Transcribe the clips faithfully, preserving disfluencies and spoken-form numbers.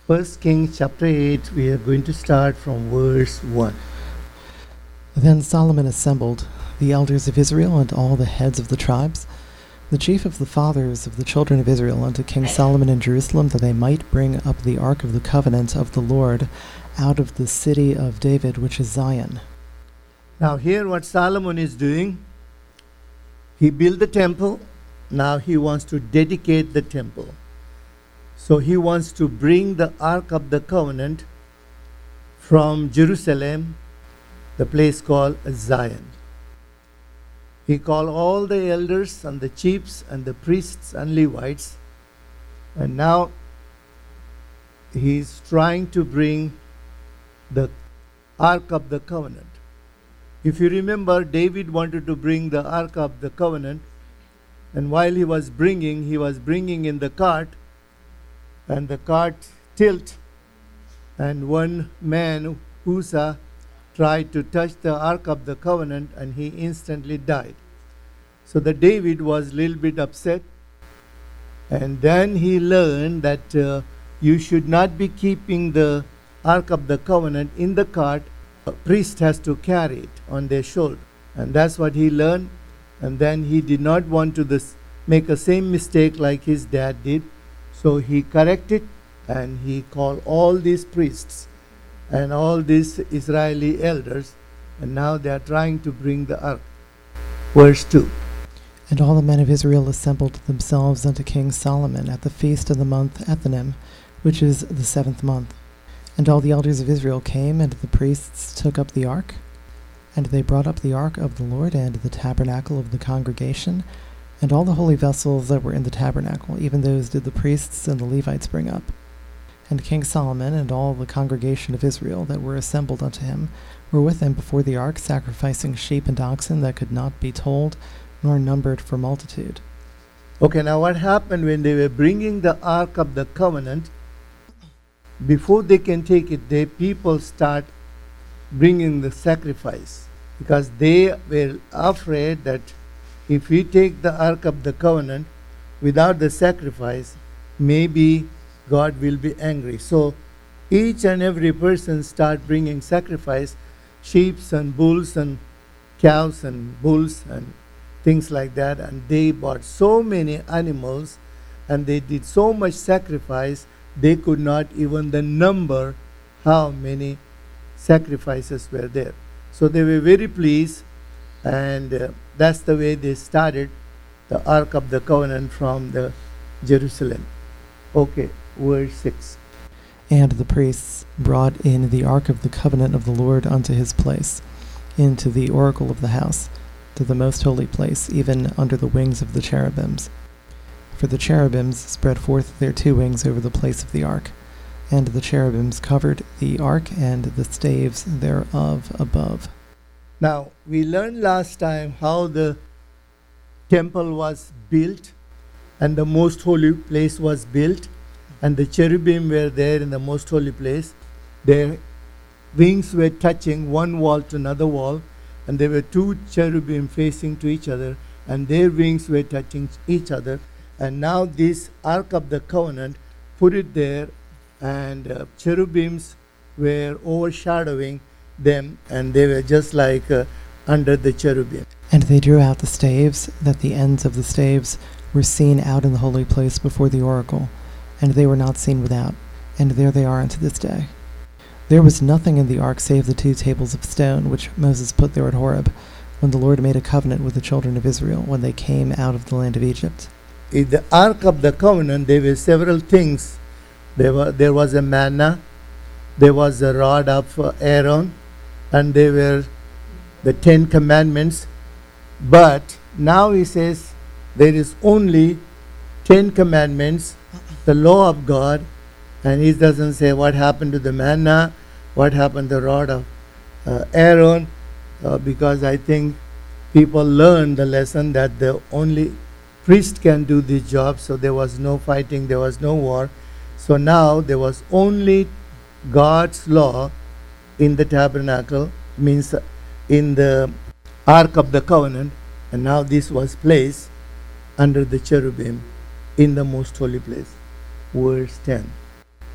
First Kings chapter eight, we are going to start from verse one. Then Solomon assembled the elders of Israel and all the heads of the tribes, the chief of the fathers of the children of Israel, unto King Solomon in Jerusalem, that they might bring up the ark of the covenant of the Lord out of the city of David, which is Zion. Now here what Solomon is doing, he built the temple, now he wants to dedicate the temple. So he wants to bring the Ark of the Covenant from Jerusalem, the place called Zion. He called all the elders and the chiefs and the priests and Levites, and now he's trying to bring the Ark of the Covenant. If you remember, David wanted to bring the Ark of the Covenant, and while he was bringing, he was bringing in the cart, and the cart tilt, and one man, Uzzah, tried to touch the Ark of the Covenant, and he instantly died. So the David was a little bit upset, and then he learned that uh, you should not be keeping the Ark of the Covenant in the cart. A priest has to carry it on their shoulder, and that's what he learned. And then he did not want to this, make the same mistake like his dad did. So he corrected, and he called all these priests and all these Israeli elders, and now they are trying to bring the ark. Verse two. And all the men of Israel assembled themselves unto King Solomon at the feast of the month Ethanim, which is the seventh month. And all the elders of Israel came, and the priests took up the ark. And they brought up the ark of the Lord, and the tabernacle of the congregation, and all the holy vessels that were in the tabernacle, even those did the priests and the Levites bring up. And King Solomon and all the congregation of Israel that were assembled unto him were with him before the ark, sacrificing sheep and oxen that could not be told, nor numbered for multitude. Okay, now what happened when they were bringing the Ark of the Covenant? Before they can take it, the people start bringing the sacrifice, because they were afraid that if we take the Ark of the Covenant without the sacrifice, maybe God will be angry. So each and every person start bringing sacrifice, sheep and bulls and cows and bulls and things like that. And they bought so many animals, and they did so much sacrifice, they could not even the number how many sacrifices were there. So they were very pleased, and uh, that's the way they started the Ark of the Covenant from the Jerusalem. Okay, verse six. And the priests brought in the ark of the covenant of the Lord unto his place, into the oracle of the house, to the most holy place, even under the wings of the cherubims. For the cherubims spread forth their two wings over the place of the ark, and the cherubims covered the ark and the staves thereof above. Now, we learned last time how the temple was built, and the most holy place was built, and the cherubim were there in the most holy place. Their wings were touching one wall to another wall, and there were two cherubim facing to each other, and their wings were touching each other. And now this Ark of the Covenant, put it there, and uh, cherubims were overshadowing them, and they were just like uh, under the cherubim. And they drew out the staves, that the ends of the staves were seen out in the holy place before the oracle, and they were not seen without, and there they are unto this day. There was nothing in the ark save the two tables of stone, which Moses put there at Horeb, when the Lord made a covenant with the children of Israel, when they came out of the land of Egypt. In the Ark of the Covenant, there were several things. There, were, there was a manna, there was a rod of uh, Aaron, and there were the Ten Commandments. But now he says there is only Ten Commandments, the law of God, and he doesn't say what happened to the manna, what happened to the rod of uh, Aaron, uh, because I think people learned the lesson that the only priest can do this job, so there was no fighting, there was no war. So now there was only God's law in the tabernacle, means in the Ark of the Covenant, and now this was placed under the cherubim in the most holy place. Verse ten.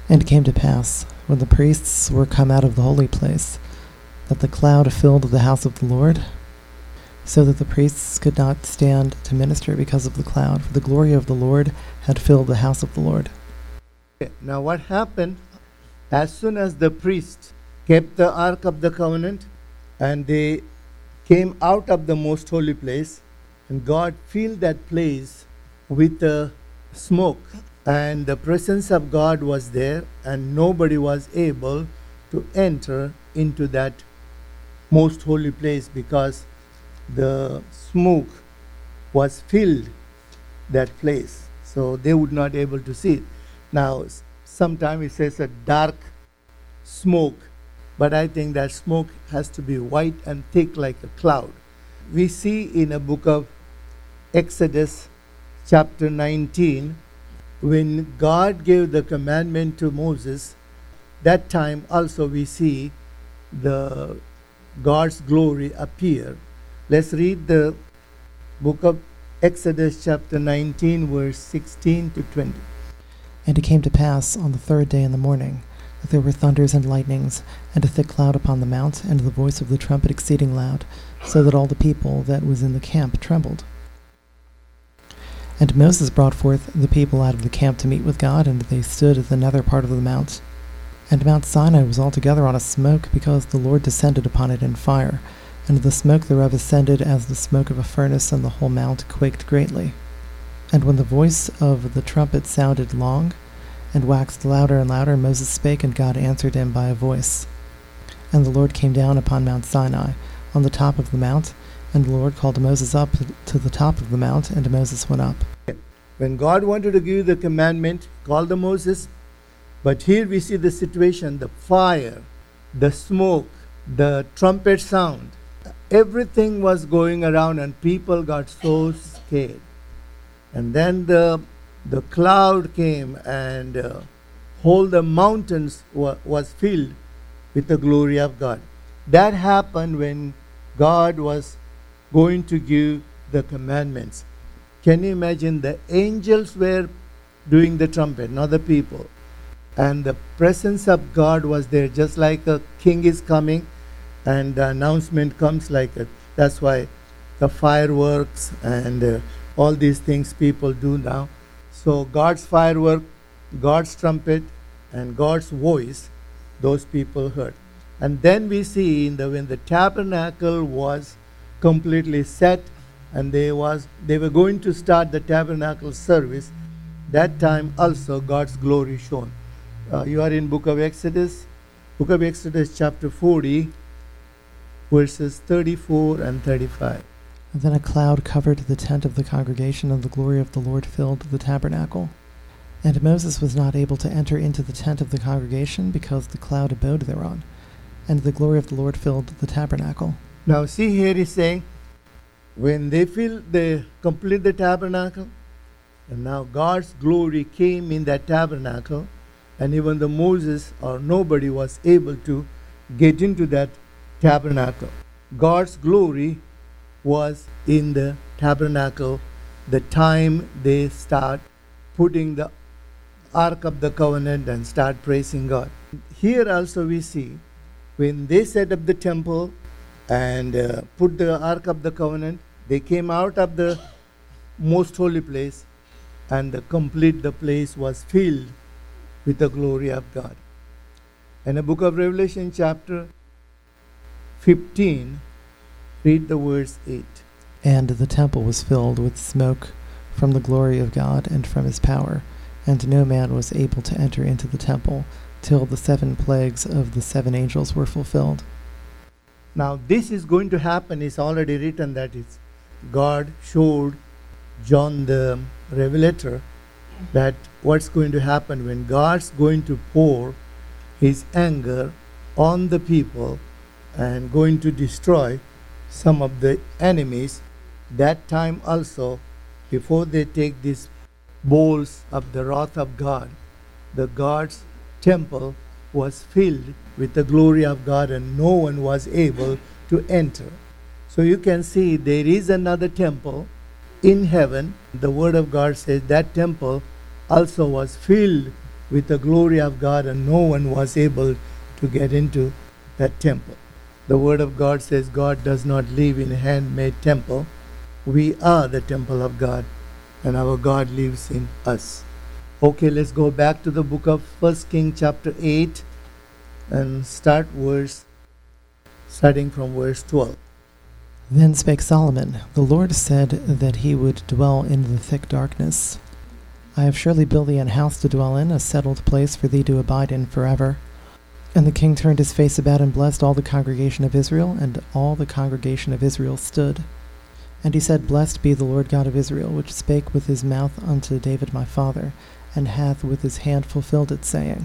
And it came to pass, when the priests were come out of the holy place, that the cloud filled the house of the Lord, so that the priests could not stand to minister because of the cloud, for the glory of the Lord had filled the house of the Lord. Now what happened, as soon as the priests kept the Ark of the Covenant, and they came out of the most holy place, and God filled that place with the smoke, and the presence of God was there, and nobody was able to enter into that most holy place because the smoke was filled that place, so they would not able to see it. Now sometimes it says a dark smoke, but I think that smoke has to be white and thick like a cloud. We see in a book of Exodus chapter nineteen, when God gave the commandment to Moses, that time also we see the God's glory appear. Let's read the book of Exodus chapter nineteen, verse sixteen to twenty. And it came to pass on the third day in the morning, that there were thunders and lightnings, and a thick cloud upon the mount, and the voice of the trumpet exceeding loud, so that all the people that was in the camp trembled. And Moses brought forth the people out of the camp to meet with God, and they stood at the nether part of the mount. And Mount Sinai was altogether on a smoke, because the Lord descended upon it in fire, and the smoke thereof ascended as the smoke of a furnace, and the whole mount quaked greatly. And when the voice of the trumpet sounded long, and waxed louder and louder, Moses spake, and God answered him by a voice. And the Lord came down upon Mount Sinai, on the top of the mount, and the Lord called Moses up to the top of the mount, and Moses went up. When God wanted to give the commandment, called the Moses, but here we see the situation, the fire, the smoke, the trumpet sound, everything was going around, and people got so scared. And then the the cloud came, and uh, whole the mountains wa- was filled with the glory of God. That happened when God was going to give the commandments. Can you imagine? The angels were doing the trumpet, not the people. And the presence of God was there, just like a king is coming, and the announcement comes like a, that's why the fireworks and uh, all these things people do now. So God's firework, God's trumpet, and God's voice, those people heard. And then we see in the when the tabernacle was completely set, and they was they were going to start the tabernacle service, that time also God's glory shone. Uh, you are in book of Exodus, book of Exodus chapter forty, verses thirty-four and thirty-five. And then a cloud covered the tent of the congregation, and the glory of the Lord filled the tabernacle. And Moses was not able to enter into the tent of the congregation, because the cloud abode thereon, and the glory of the Lord filled the tabernacle. Now see here he's saying, when they fill, they complete the tabernacle, and now God's glory came in that tabernacle, and even the Moses or nobody was able to get into that tabernacle. God's glory was in the tabernacle the time they start putting the Ark of the Covenant and start praising God. Here also we see when they set up the temple and uh, put the Ark of the Covenant, they came out of the most holy place, and the complete the place was filled with the glory of God. In the book of Revelation chapter fifteen, read the verse eight. And the temple was filled with smoke from the glory of God and from his power, and no man was able to enter into the temple till the seven plagues of the seven angels were fulfilled. Now this is going to happen. It's already written that it's God showed John the Revelator that what's going to happen when God's going to pour his anger on the people and going to destroy some of the enemies. That time also, before they take these bowls of the wrath of God, the God's temple was filled with the glory of God, and no one was able to enter. So you can see there is another temple in heaven. The word of God says that temple also was filled with the glory of God, and no one was able to get into that temple. The Word of God says God does not live in a handmade temple. We are the temple of God, and our God lives in us. Okay, let's go back to the book of First Kings chapter eight and start verse, starting from verse twelve. Then spake Solomon, The Lord said that he would dwell in the thick darkness. I have surely built thee an house to dwell in, a settled place for thee to abide in forever. And the king turned his face about and blessed all the congregation of Israel, and all the congregation of Israel stood. And he said, Blessed be the Lord God of Israel, which spake with his mouth unto David my father, and hath with his hand fulfilled it, saying.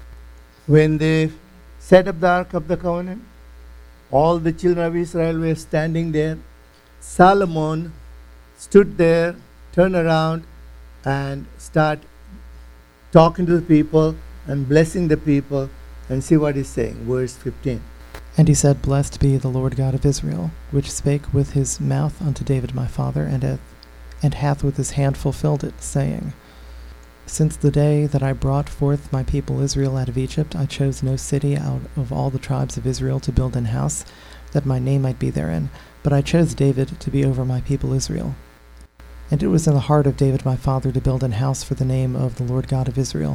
When they set up the Ark of the Covenant, all the children of Israel were standing there. Solomon stood there, turned around, and start talking to the people and blessing the people. And see what he's saying, verse fifteen. And he said, Blessed be the Lord God of Israel, which spake with his mouth unto David my father, and hath, and hath with his hand fulfilled it, saying, Since the day that I brought forth my people Israel out of Egypt, I chose no city out of all the tribes of Israel to build an house, that my name might be therein, but I chose David to be over my people Israel. And it was in the heart of David my father to build an house for the name of the Lord God of Israel.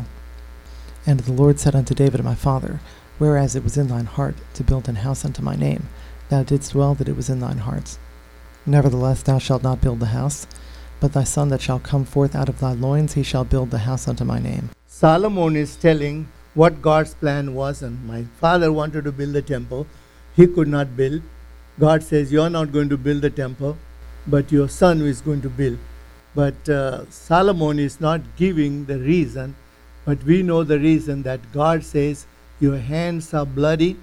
And the Lord said unto David my father, Whereas it was in thine heart to build an house unto my name, thou didst well that it was in thine heart. Nevertheless thou shalt not build the house, but thy son that shall come forth out of thy loins, he shall build the house unto my name. Solomon is telling what God's plan was, and my father wanted to build the temple. He could not build. God says, you are not going to build the temple, but your son is going to build. But uh, Solomon is not giving the reason, but we know the reason, that God says, your hands are bloody,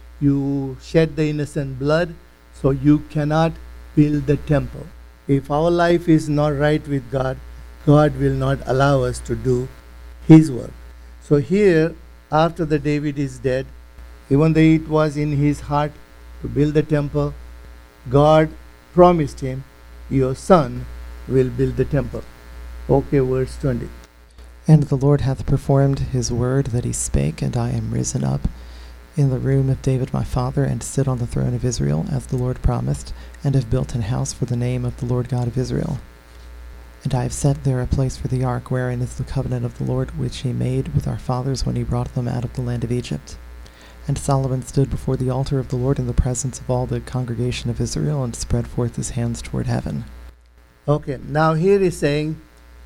you shed the innocent blood, so you cannot build the temple. If our life is not right with God, God will not allow us to do his work. So here, after the David is dead, even though it was in his heart to build the temple, God promised him, your son will build the temple. Okay, verse twenty. And the Lord hath performed his word that he spake, and I am risen up in the room of David my father, and sit on the throne of Israel, as the Lord promised, and have built an house for the name of the Lord God of Israel. And I have set there a place for the ark, wherein is the covenant of the Lord, which he made with our fathers when he brought them out of the land of Egypt. And Solomon stood before the altar of the Lord in the presence of all the congregation of Israel, and spread forth his hands toward heaven. Okay, now here is saying,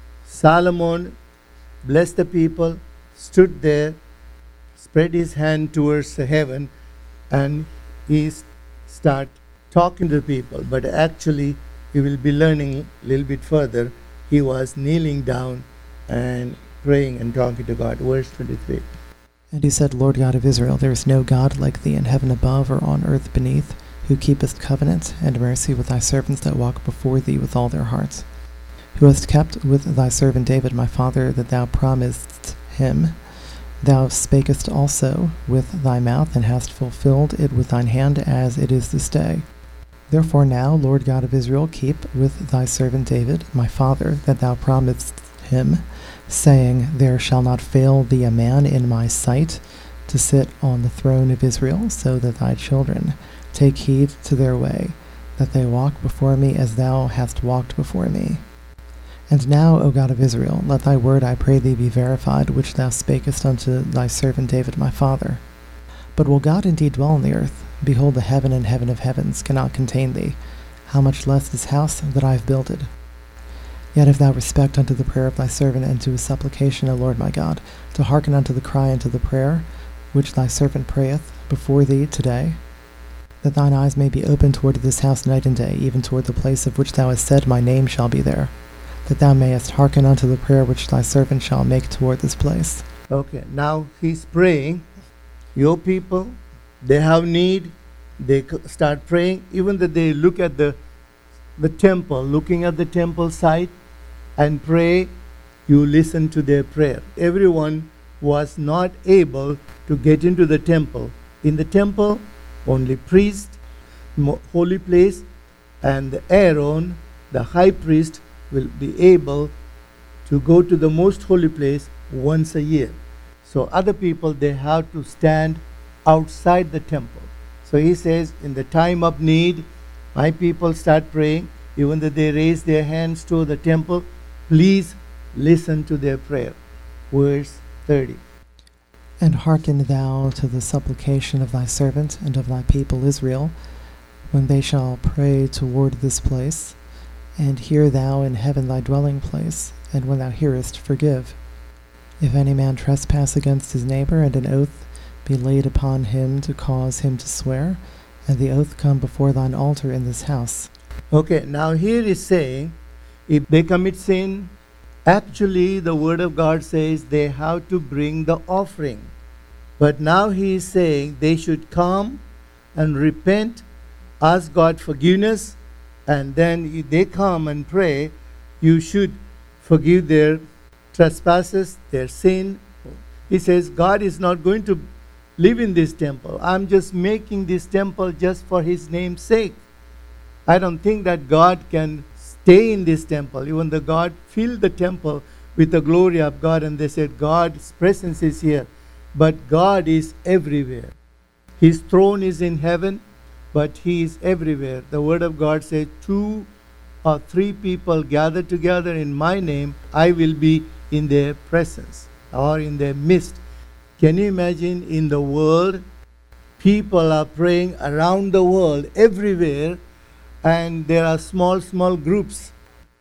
Solomon blessed the people, stood there, spread his hand towards heaven, and he start talking to the people. But actually, we will be learning a little bit further. He was kneeling down and praying and talking to God. Verse twenty-three. And he said, Lord God of Israel, there is no God like thee in heaven above or on earth beneath, who keepest covenant and mercy with thy servants that walk before thee with all their hearts, who hast kept with thy servant David my father that thou promisedst him. Thou spakest also with thy mouth, and hast fulfilled it with thine hand, as it is this day. Therefore now, Lord God of Israel, keep with thy servant David my father that thou promisedst him, saying, There shall not fail thee a man in my sight to sit on the throne of Israel, so that thy children take heed to their way, that they walk before me as thou hast walked before me. And now, O God of Israel, let thy word, I pray thee, be verified, which thou spakest unto thy servant David my father. But will God indeed dwell in the earth? Behold, the heaven and heaven of heavens cannot contain thee. How much less this house that I have builded? Yet if thou respect unto the prayer of thy servant, and to his supplication, O Lord my God, to hearken unto the cry and to the prayer which thy servant prayeth before thee today, that thine eyes may be open toward this house night and day, even toward the place of which thou hast said, My name shall be there, that thou mayest hearken unto the prayer which thy servant shall make toward this place. Okay, now he's praying. Your people, they have need. They start praying. Even that they look at the the temple, looking at the temple site and pray, you listen to their prayer. Everyone was not able to get into the temple. In the temple, only priest, holy place, and Aaron, the high priest, will be able to go to the most holy place once a year. So other people, they have to stand outside the temple. So he says, in the time of need, my people start praying. Even though they raise their hands to the temple, please listen to their prayer. Verse thirty. And hearken thou to the supplication of thy servant and of thy people Israel, when they shall pray toward this place, and hear thou in heaven thy dwelling place, and when thou hearest, forgive. If any man trespass against his neighbor, and an oath be laid upon him to cause him to swear, and the oath come before thine altar in this house. Okay, now here is saying, if they commit sin, actually the word of God says they have to bring the offering. But now he is saying they should come and repent, ask God forgiveness, and then if they come and pray, you should forgive their trespasses, their sin. He says God is not going to live in this temple. I'm just making this temple just for his name's sake. I don't think that God can stay in this temple. Even the God filled the temple with the glory of God, and they said God's presence is here. But God is everywhere. His throne is in heaven, but he is everywhere. The word of God says, two or three people gather together in my name, I will be in their presence or in their midst. Can you imagine in the world, people are praying around the world, everywhere, and there are small, small groups.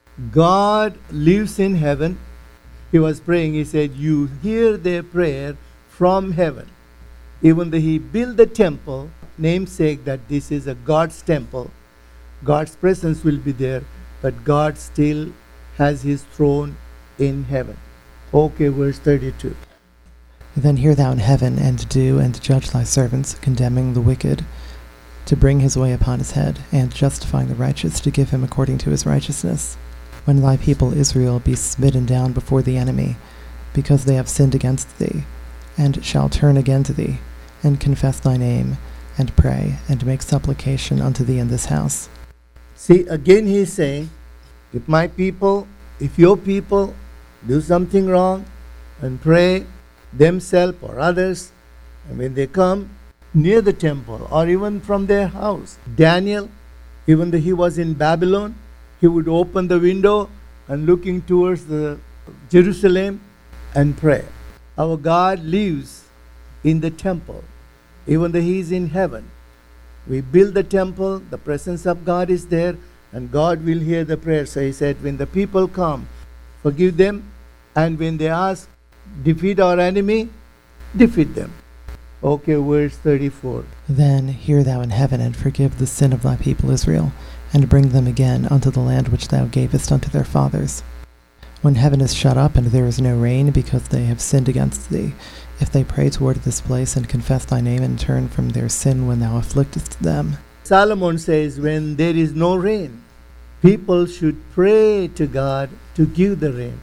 God lives in heaven. He was praying, he said, you hear their prayer from heaven. Even though he built the temple, namesake that this is a God's temple, God's presence will be there, but God still has his throne in heaven. Okay, verse thirty-two. Then hear thou in heaven, and do and judge thy servants, condemning the wicked, to bring his way upon his head, and justifying the righteous, to give him according to his righteousness. When thy people Israel be smitten down before the enemy, because they have sinned against thee, and shall turn again to thee, and confess thy name, and pray, and make supplication unto thee in this house. See, again he is saying, if my people, if your people do something wrong and pray themselves or others, and when they come near the temple or even from their house, Daniel, even though he was in Babylon, he would open the window and looking towards the Jerusalem and pray. Our God lives in the temple, even though he is in heaven. We build the temple, the presence of God is there, and God will hear the prayer. So he said, when the people come, forgive them, and when they ask, defeat our enemy, defeat them. Okay, verse thirty-four. Then hear thou in heaven, and forgive the sin of thy people Israel, and bring them again unto the land which thou gavest unto their fathers. When heaven is shut up, and there is no rain, because they have sinned against thee, if they pray toward this place, and confess thy name, and turn from their sin when thou afflictest them. Solomon says, when there is no rain, people should pray to God to give the rain.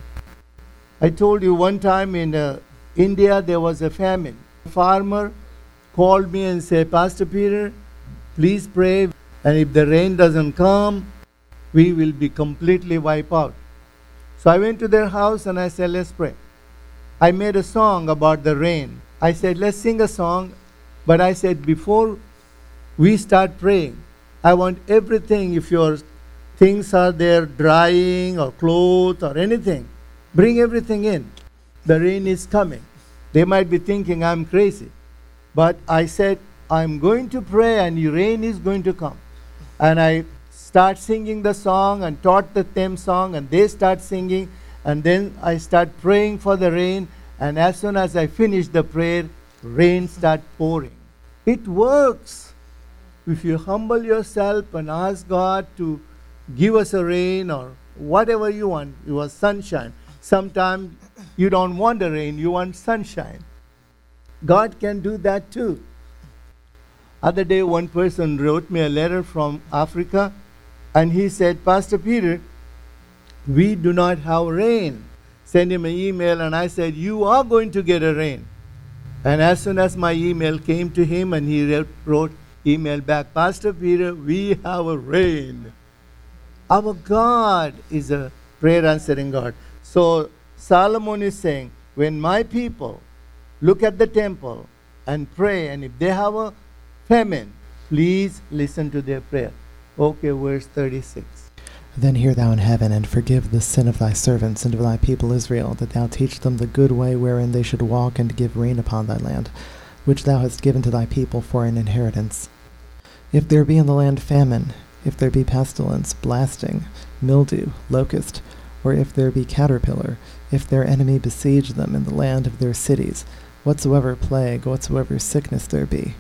I told you one time in uh, India there was a famine. A farmer called me and said, Pastor Peter, please pray, and if the rain doesn't come, we will be completely wiped out. So I went to their house and I said, let's pray. I made a song about the rain. I said, let's sing a song. But I said, before we start praying, I want everything, if your things are there drying or clothes or anything, bring everything in. The rain is coming. They might be thinking I'm crazy. But I said, I'm going to pray and the rain is going to come. And I start singing the song and taught the them song, and they start singing, and then I start praying for the rain, and as soon as I finish the prayer, rain start pouring. It works. If you humble yourself and ask God to give us a rain or whatever you want, you want sunshine. Sometimes you don't want the rain, you want sunshine. God can do that too. Other day one person wrote me a letter from Africa, and he said, Pastor Peter, we do not have rain. Send him an email, and I said, you are going to get a rain. And as soon as my email came to him, and he wrote, wrote email back, Pastor Peter, we have a rain. Our God is a prayer answering God. So Solomon is saying, when my people look at the temple and pray, and if they have a famine, please listen to their prayer. Okay, verse thirty-six. Then hear thou in heaven, and forgive the sin of thy servants and of thy people Israel, that thou teach them the good way wherein they should walk, and give rain upon thy land, which thou hast given to thy people for an inheritance. If there be in the land famine, if there be pestilence, blasting, mildew, locust, or if there be caterpillar, if their enemy besiege them in the land of their cities, whatsoever plague, whatsoever sickness there be.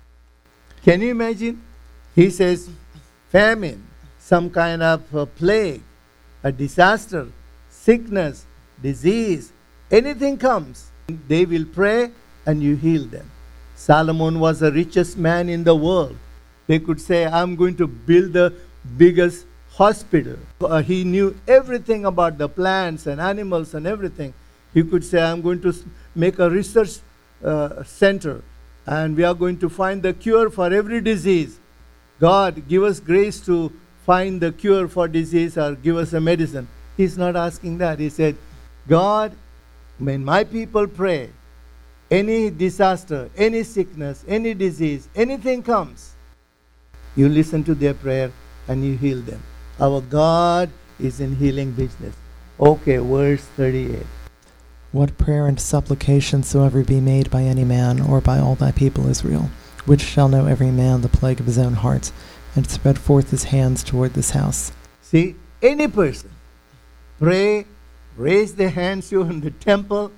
Can you imagine? He says, famine, some kind of a plague, a disaster, sickness, disease, anything comes, they will pray and you heal them. Solomon was the richest man in the world. They could say, I'm going to build the biggest hospital. Uh, he knew everything about the plants and animals and everything. He could say, I'm going to s- make a research uh, center, and we are going to find the cure for every disease. God, give us grace to find the cure for disease, or give us a medicine. He's not asking that. He said, God, when my people pray, any disaster, any sickness, any disease, anything comes, you listen to their prayer and you heal them. Our God is in healing business. Okay, verse thirty-eight. What prayer and supplication soever be made by any man, or by all thy people Israel, which shall know every man the plague of his own heart, and spread forth his hands toward this house. See, any person, pray, raise their hands you in the temple,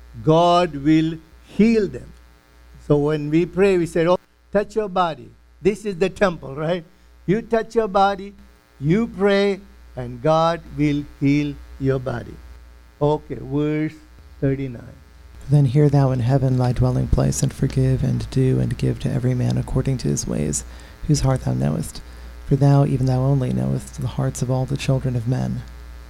God will heal them. So when we pray, we say, oh, touch your body. This is the temple, right? You touch your body, you pray, and God will heal your body. Okay, verse thirty-nine. Then hear thou in heaven thy dwelling place, and forgive, and do, and give to every man according to his ways, whose heart thou knowest. For thou, even thou only, knowest the hearts of all the children of men,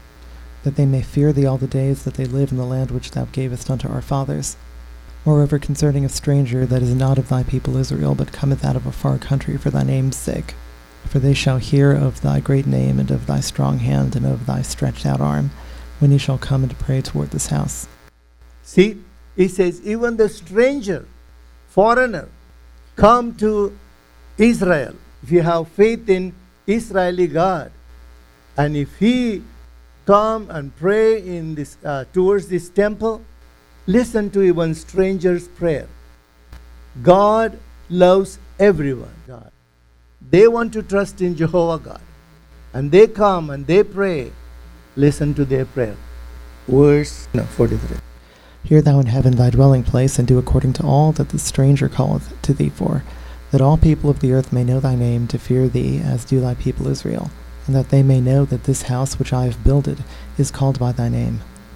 that they may fear thee all the days that they live in the land which thou gavest unto our fathers. Moreover, concerning a stranger that is not of thy people Israel, but cometh out of a far country for thy name's sake, for they shall hear of thy great name, and of thy strong hand, and of thy stretched out arm, when he shall come and pray toward this house. See, he says, even the stranger, foreigner, come to Israel. If you have faith in Israeli God, and if he come and pray in this uh, towards this temple, listen to even strangers' prayer. God loves everyone. God, they want to trust in Jehovah God, and they come and they pray. Listen to their prayer. Verse no, forty-three. Hear thou in heaven thy dwelling place, and do according to all that the stranger calleth to thee for, that all people of the earth may know thy name, to fear thee, as do thy people Israel, and that they may know that this house which I have builded is called by thy name.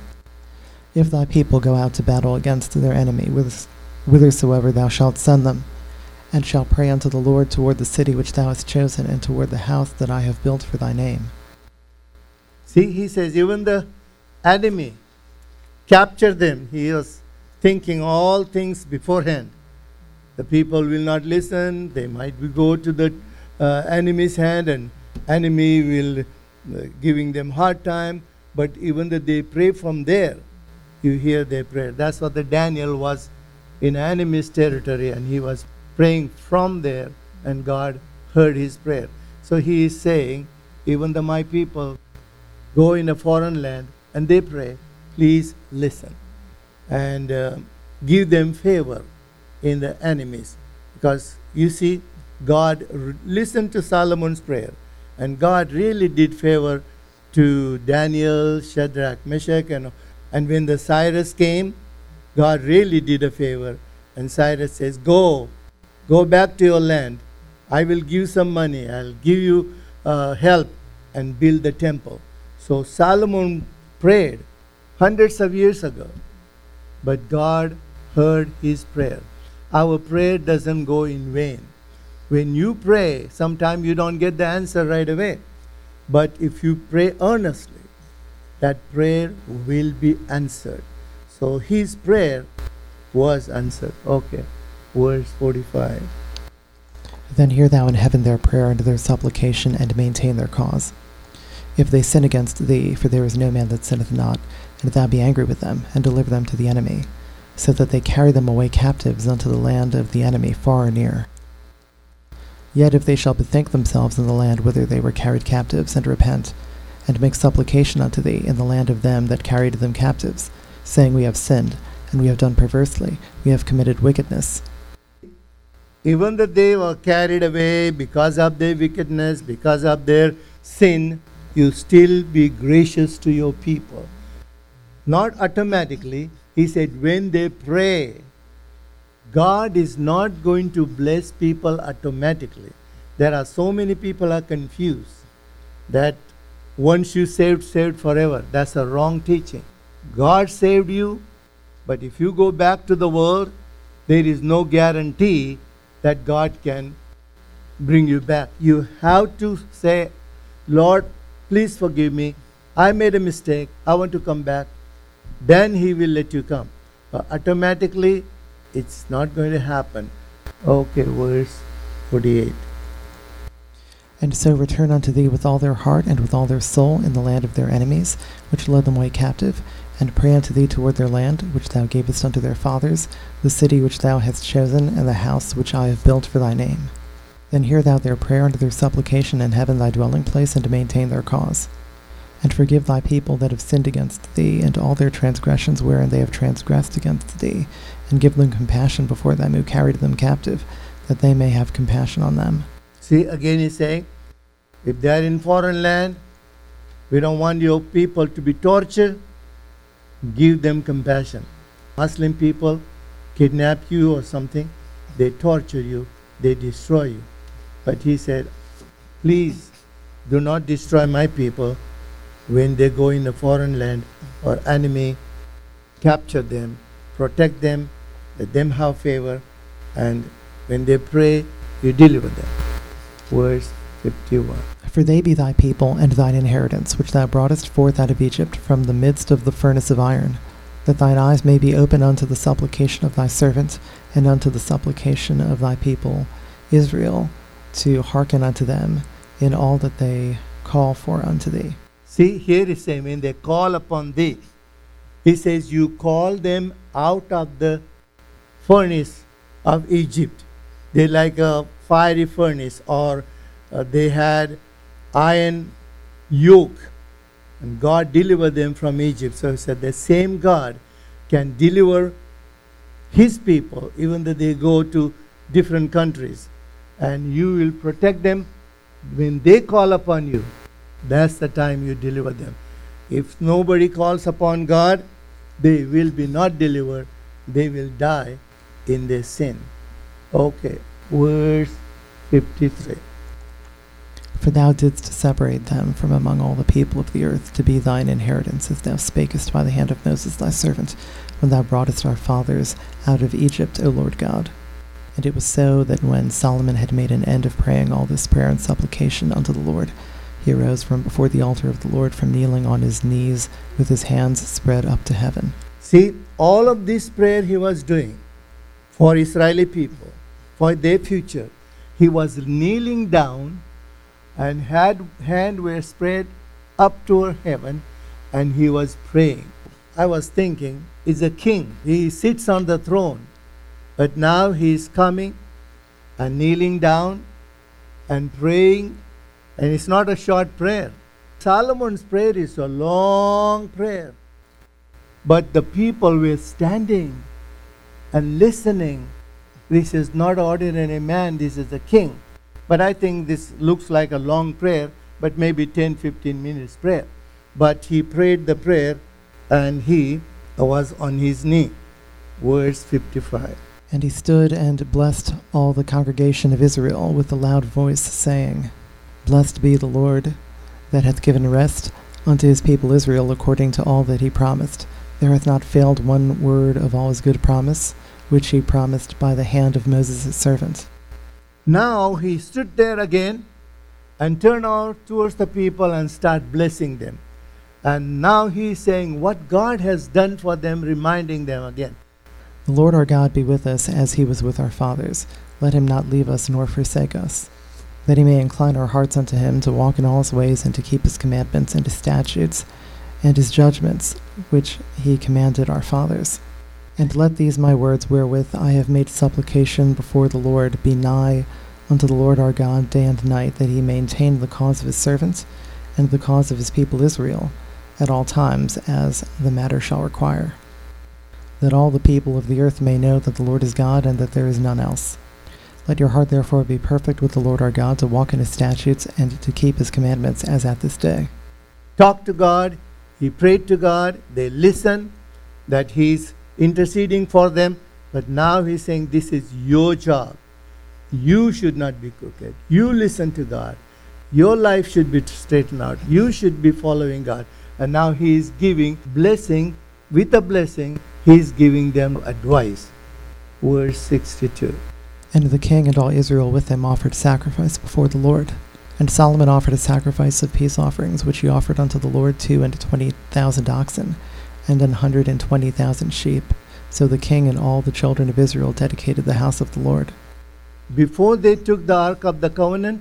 If thy people go out to battle against their enemy, whithersoever thou shalt send them, and shall pray unto the Lord toward the city which thou hast chosen, and toward the house that I have built for thy name. See, he says, even the enemy, capture them. He was thinking all things beforehand. The people will not listen. They might be go to the uh, enemy's hand, and enemy will uh, giving them hard time. But even though they pray from there, you hear their prayer. That's what the Daniel was in enemy's territory, and he was praying from there, and God heard his prayer. So he is saying, even though my people go in a foreign land and they pray, please listen and uh, give them favor in the enemies. Because you see, God r- listened to Solomon's prayer, and God really did favor to Daniel, Shadrach, Meshach, and and when the Cyrus came, God really did a favor. And Cyrus says, go, go back to your land. I will give some money. I'll give you uh, help and build the temple. So Solomon prayed hundreds of years ago, but God heard his prayer. Our prayer doesn't go in vain. When you pray, sometimes you don't get the answer right away. But if you pray earnestly, that prayer will be answered. So his prayer was answered. Okay, verse forty-five. Then hear thou in heaven their prayer and their supplication, and maintain their cause. If they sin against thee, for there is no man that sinneth not, and thou be angry with them, and deliver them to the enemy, so that they carry them away captives unto the land of the enemy far or near. Yet if they shall bethink themselves in the land whither they were carried captives, and repent, and make supplication unto thee in the land of them that carried them captives, saying, We have sinned, and we have done perversely, we have committed wickedness. Even that they were carried away because of their wickedness, because of their sin, you still be gracious to your people. Not automatically. He said, when they pray, God is not going to bless people automatically. There are so many people are confused that once you saved, saved forever. That's a wrong teaching. God saved you, but if you go back to the world, there is no guarantee that God can bring you back. You have to say, Lord, please forgive me. I made a mistake. I want to come back. Then He will let you come. But automatically, it's not going to happen. Okay, verse forty-eight. And so return unto thee with all their heart and with all their soul in the land of their enemies, which led them away captive, and pray unto thee toward their land, which thou gavest unto their fathers, the city which thou hast chosen, and the house which I have built for thy name. Then hear thou their prayer and their supplication in heaven thy dwelling place, and maintain their cause. And forgive thy people that have sinned against thee, and all their transgressions wherein they have transgressed against thee, and give them compassion before them who carried them captive, that they may have compassion on them. See, again he's saying, if they are in foreign land, we don't want your people to be tortured, give them compassion. Muslim people kidnap you or something, they torture you, they destroy you. But he said, please do not destroy my people when they go in a foreign land or enemy, capture them, protect them, let them have favor, and when they pray, you deliver them. Verse fifty-one. For they be thy people and thine inheritance, which thou broughtest forth out of Egypt from the midst of the furnace of iron, that thine eyes may be open unto the supplication of thy servant, and unto the supplication of thy people Israel, to hearken unto them in all that they call for unto thee. See, here he's saying, when they call upon thee, he says, you call them out of the furnace of Egypt. They're like a fiery furnace, or uh, they had iron yoke, and God delivered them from Egypt. So he said the same God can deliver His people, even though they go to different countries, and you will protect them when they call upon you. That's the time you deliver them. If nobody calls upon God, they will be not delivered. They will die in their sin. Okay, verse fifty-three. For thou didst separate them from among all the people of the earth to be thine inheritance, as thou spakest by the hand of Moses thy servant, when thou broughtest our fathers out of Egypt, O Lord God. And it was so that when Solomon had made an end of praying all this prayer and supplication unto the Lord, he arose from before the altar of the Lord from kneeling on his knees with his hands spread up to heaven. See, all of this prayer he was doing for Israeli people, for their future. He was kneeling down and had hand were spread up toward heaven, and he was praying. I was thinking, he's a king. He sits on the throne. But now he is coming and kneeling down and praying. And it's not a short prayer. Solomon's prayer is a long prayer. But the people were standing and listening. This is not ordinary man, this is a king. But I think this looks like a long prayer, but maybe ten, fifteen minutes prayer. But he prayed the prayer and he was on his knee. Verse fifty-five. And he stood and blessed all the congregation of Israel with a loud voice, saying, Blessed be the Lord, that hath given rest unto his people Israel according to all that he promised. There hath not failed one word of all his good promise, which he promised by the hand of Moses his servant. Now he stood there again and turned out towards the people and started blessing them. And now he is saying what God has done for them, reminding them again. The Lord our God be with us as he was with our fathers. Let him not leave us nor forsake us, that he may incline our hearts unto him to walk in all his ways and to keep his commandments and his statutes and his judgments, which he commanded our fathers. And let these my words wherewith I have made supplication before the Lord be nigh unto the Lord our God day and night, that he maintain the cause of his servants and the cause of his people Israel at all times, as the matter shall require, that all the people of the earth may know that the Lord is God, and that there is none else. Let your heart therefore be perfect with the Lord our God, to walk in his statutes and to keep his commandments, as at this day. Talk to God. He prayed to God. They listened, that he's interceding for them. But now he's saying, this is your job. You should not be crooked. You listen to God. Your life should be straightened out. You should be following God. And now he is giving blessing. With a blessing, he is giving them advice. Verse sixty-two. And the king and all Israel with him offered sacrifice before the Lord. And Solomon offered a sacrifice of peace offerings, which he offered unto the Lord two and twenty thousand oxen, and an hundred and twenty thousand sheep. So the king and all the children of Israel dedicated the house of the Lord. Before they took the Ark of the Covenant,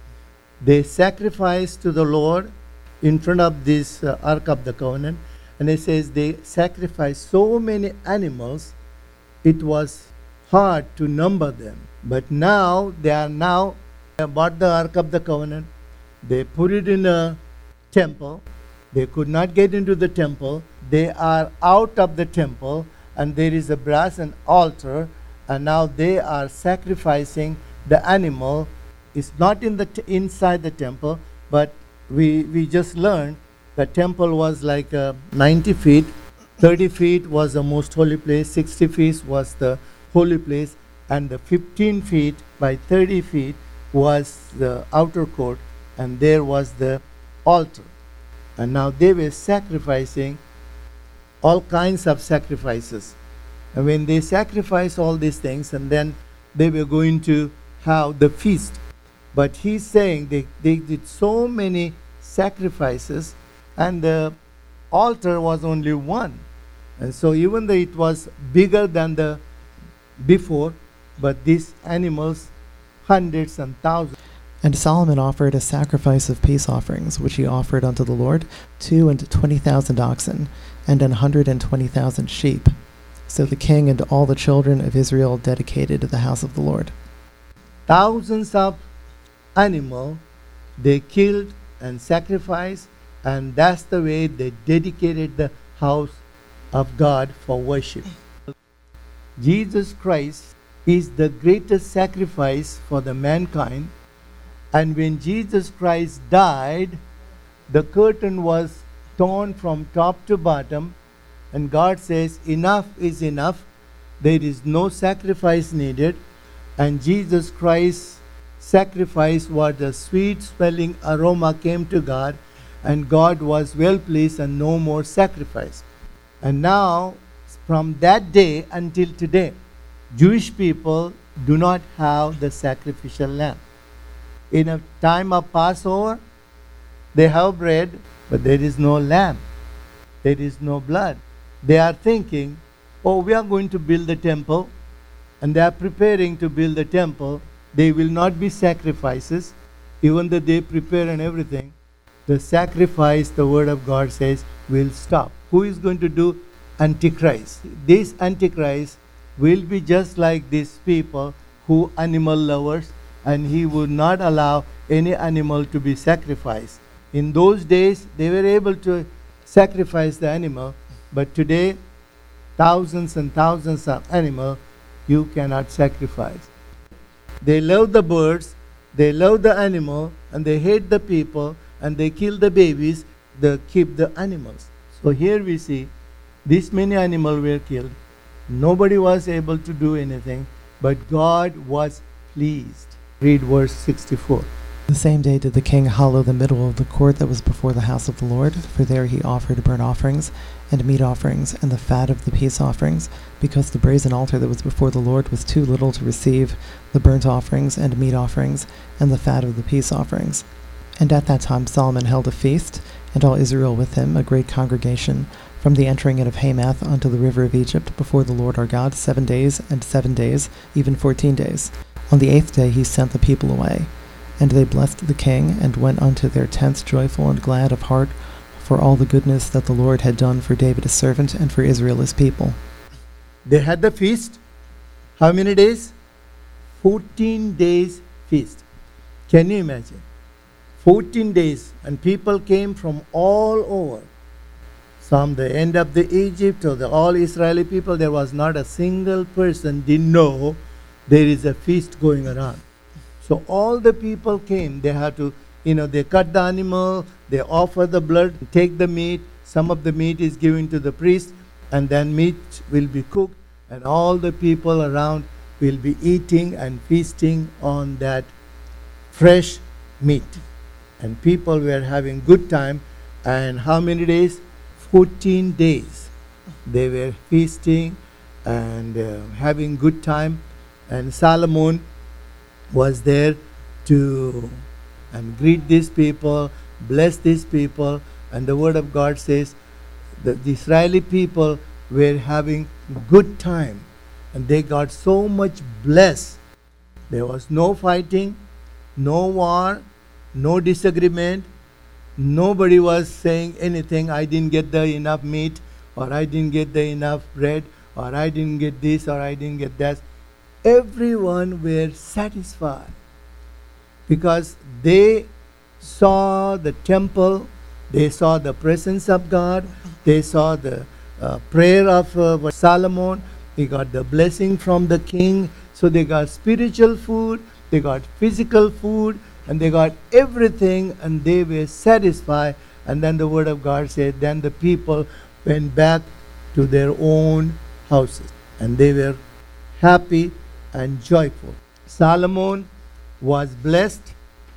they sacrificed to the Lord in front of this uh, Ark of the Covenant. And it says they sacrificed so many animals, it was hard to number them. But now, they are now, they bought the Ark of the Covenant. They put it in a temple. They could not get into the temple. They are out of the temple, and there is a brazen altar, and now they are sacrificing the animal. It's not in the t- inside the temple, but we we just learned the temple was like uh, ninety feet, thirty feet was the most holy place, sixty feet was the holy place, and the fifteen feet by thirty feet was the outer court, and there was the altar. And now they were sacrificing all kinds of sacrifices. And when they sacrificed all these things, and then they were going to have the feast. But he's saying they, they did so many sacrifices, and the altar was only one. And so even though it was bigger than the before, but these animals, hundreds and thousands. And Solomon offered a sacrifice of peace offerings, which he offered unto the Lord, two and twenty thousand oxen, and an hundred and twenty thousand sheep. So the king and all the children of Israel dedicated the house of the Lord. Thousands of animals they killed and sacrificed, and that's the way they dedicated the house of God for worship. Jesus Christ is the greatest sacrifice for the mankind. And when Jesus Christ died, the curtain was torn from top to bottom, and God says, enough is enough. There is no sacrifice needed. And Jesus Christ's sacrifice was a sweet-smelling aroma came to God, and God was well pleased, and no more sacrifice. And now, from that day until today, Jewish people do not have the sacrificial lamb. In a time of Passover, they have bread, but there is no lamb. There is no blood. They are thinking, oh, we are going to build the temple, and they are preparing to build the temple. There will not be sacrifices, even though they prepare and everything. The sacrifice, the word of God says, will stop. Who is going to do? Antichrist. This Antichrist will be just like these people who animal lovers, and he would not allow any animal to be sacrificed. In those days, they were able to sacrifice the animal, but today, thousands and thousands of animals you cannot sacrifice. They love the birds, they love the animal, and they hate the people, and they kill the babies, they keep the animals. So here we see, this many animals were killed. Nobody was able to do anything, but God was pleased. Read verse sixty-four. The same day did the king hallow the middle of the court that was before the house of the Lord, for there he offered burnt offerings, and meat offerings, and the fat of the peace offerings, because the brazen altar that was before the Lord was too little to receive the burnt offerings, and meat offerings, and the fat of the peace offerings. And at that time Solomon held a feast, and all Israel with him, a great congregation, from the entering in of Hamath unto the river of Egypt, before the Lord our God, seven days, and seven days, even fourteen days. On the eighth day he sent the people away. And they blessed the king, and went unto their tents joyful and glad of heart, for all the goodness that the Lord had done for David his servant, and for Israel his people. They had the feast. How many days? fourteen days feast. Can you imagine? fourteen days, and people came from all over. From the end of the Egypt or the all Israeli people, there was not a single person didn't know there is a feast going around. So all the people came. They had to, you know, they cut the animal, they offer the blood, take the meat. Some of the meat is given to the priest, and then meat will be cooked, and all the people around will be eating and feasting on that fresh meat. And people were having good time. And how many days? fourteen days. They were feasting and uh, having good time. And Solomon was there to and greet these people, bless these people. And the word of God says that the Israeli people were having good time. And they got so much blessed. There was no fighting, no war, no disagreement. Nobody was saying anything. I didn't get the enough meat, or I didn't get the enough bread, or I didn't get this, or I didn't get that. Everyone were satisfied because they saw the temple, they saw the presence of God, they saw the uh, prayer of uh, Solomon. They got the blessing from the king. So they got spiritual food, they got physical food, and they got everything, and they were satisfied. And then the word of God said, then the people went back to their own houses, and they were happy and joyful. Solomon was blessed.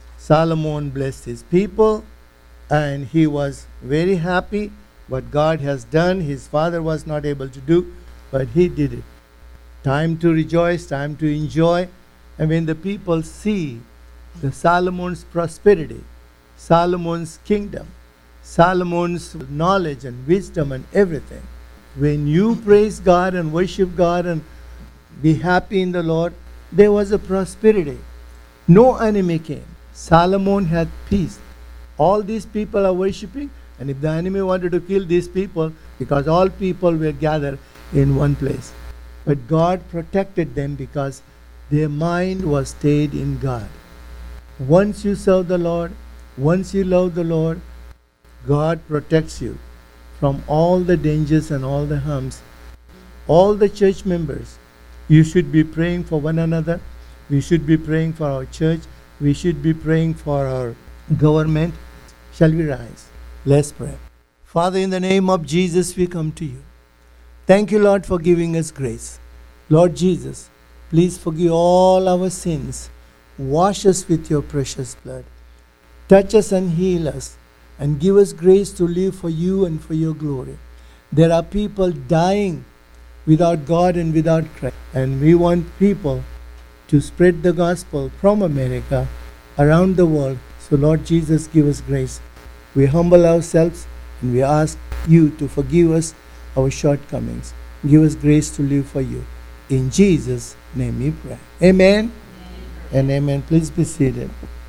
Solomon blessed his people, and he was very happy. What God has done, his father was not able to do, but he did it. Time to rejoice, time to enjoy. And when the people see the Solomon's prosperity, Solomon's kingdom, Solomon's knowledge and wisdom and everything, when you praise God and worship God and be happy in the Lord, there was a prosperity. No enemy came. Solomon had peace. All these people are worshiping, and if the enemy wanted to kill these people, because all people were gathered in one place. But God protected them because their mind was stayed in God. Once you serve the Lord, once you love the Lord, God protects you from all the dangers and all the harms. All the church members, you should be praying for one another. We should be praying for our church. We should be praying for our government. Shall we rise? Let's pray. Father, in the name of Jesus, we come to you. Thank you, Lord, for giving us grace. Lord Jesus, please forgive all our sins. Wash us with your precious blood. Touch us and heal us, and give us grace to live for you and for your glory. There are people dying without God and without Christ, and we want people to spread the gospel from America around the world. So Lord Jesus, give us grace. We humble ourselves and we ask you to forgive us our shortcomings. Give us grace to live for you. In Jesus' name we pray. Amen, amen. And amen. Please be seated.